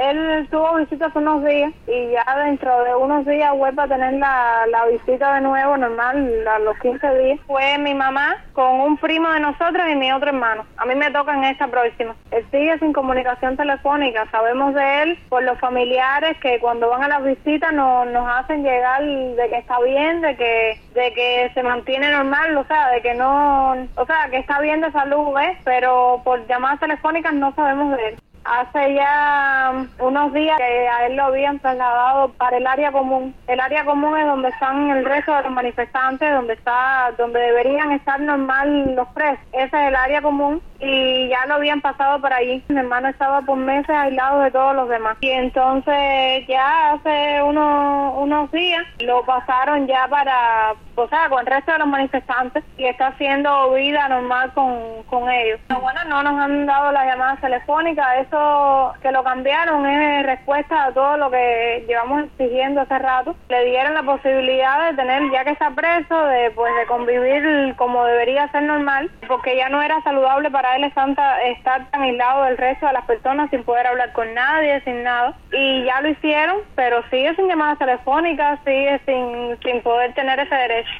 él tuvo visitas unos días y ya dentro de unos días vuelve a tener la visita de nuevo normal a los 15 días. Fue mi mamá con un primo de nosotros y mi otro hermano. A mí me toca en esta próxima. Él sigue sin comunicación telefónica. Sabemos de él por los familiares que cuando van a las visitas nos hacen llegar de que está bien, de que se mantiene normal, o sea, de que no, o sea, que está bien de salud, ¿ves? Pero por llamadas telefónicas no sabemos de él. Hace ya unos días que a él lo habían trasladado para el área común. El área común es donde están el resto de los manifestantes, donde deberían estar normal los presos. Ese es el área común y ya lo habían pasado por allí. Mi hermano estaba por meses aislado de todos los demás. Y entonces ya hace unos días lo pasaron ya para, o sea, con el resto de los manifestantes y está haciendo vida normal con ellos. Bueno, no nos han dado las llamadas telefónicas, eso que lo cambiaron es respuesta a todo lo que llevamos exigiendo hace rato. Le dieron la posibilidad de tener, ya que está preso, de convivir como debería ser normal, porque ya no era saludable para él estar tan aislado del resto de las personas sin poder hablar con nadie, sin nada. Y ya lo hicieron, pero sigue sin llamadas telefónicas, sigue sin poder tener ese derecho.